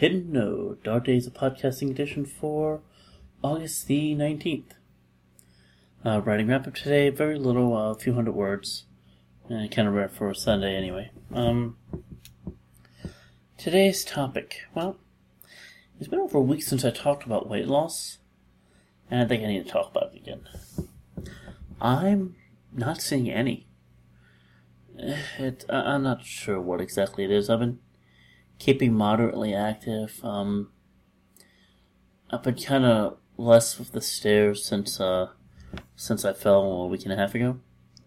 Hidden Node, Dark Days of Podcasting Edition for August the 19th. Writing wrap up today, very little, a few hundred words. Kind of rare for a Sunday anyway. Today's topic. Well, it's been over a week since I talked about weight loss, and I think I need to talk about it again. I'm not seeing any. I'm not sure what exactly it is. I've been keeping moderately active. I've been kind of less with the stairs since I fell a week and a half ago.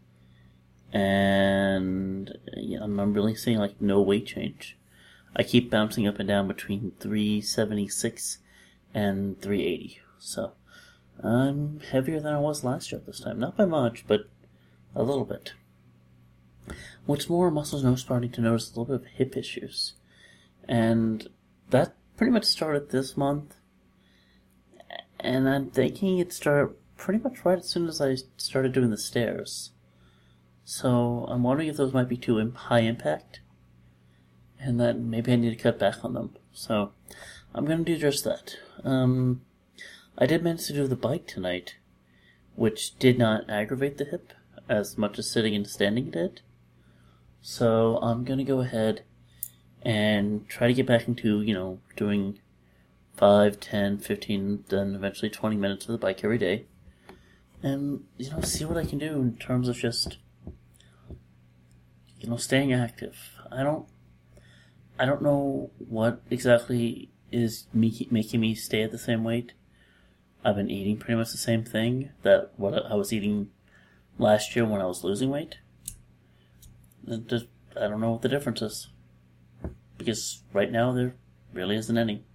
And I'm really seeing like no weight change. I keep bouncing up and down between 376 and 380. So I'm heavier than I was last year at this time. Not by much, but a little bit. What's more, muscles now starting to notice a little bit of hip issues. And that pretty much started this month. And I'm thinking it started pretty much right as soon as I started doing the stairs. So I'm wondering if those might be too high impact. And that maybe I need to cut back on them. So I'm going to do just that. I did manage to do the bike tonight, which did not aggravate the hip as much as sitting and standing did. So I'm going to go ahead and try to get back into, doing 5, 10, 15, then eventually 20 minutes of the bike every day. And, see what I can do in terms of just, staying active. I don't know what exactly is making me stay at the same weight. I've been eating pretty much the same thing that what I was eating last year when I was losing weight. I don't know what the difference is. Because right now there really isn't any.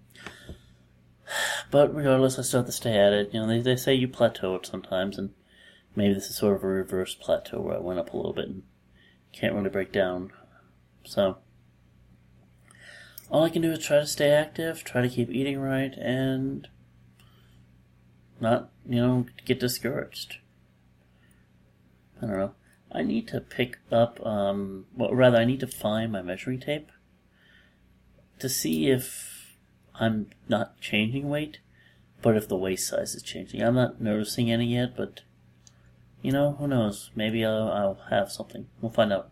But regardless, I still have to stay at it. They say you plateau it sometimes, and maybe this is sort of a reverse plateau where I went up a little bit and can't really break down. So all I can do is try to stay active, try to keep eating right, and not, get discouraged. I don't know. I need to pick up, I need to find my measuring tape to see if I'm not changing weight, but if the waist size is changing. I'm not noticing any yet, but, who knows? Maybe I'll have something. We'll find out.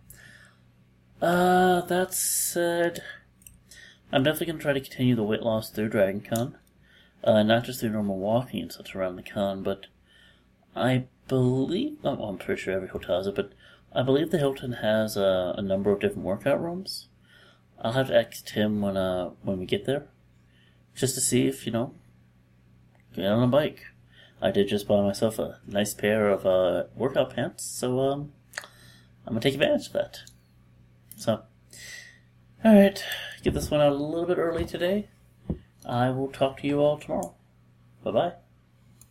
That said, I'm definitely going to try to continue the weight loss through Dragon Con. Not just through normal walking and such around the con, but I believe, I'm pretty sure every hotel has it, but I believe the Hilton has a number of different workout rooms. I'll have to ask Tim when we get there, just to see if, get on a bike. I did just buy myself a nice pair of workout pants, so I'm going to take advantage of that. So, alright, get this one out a little bit early today. I will talk to you all tomorrow. Bye-bye.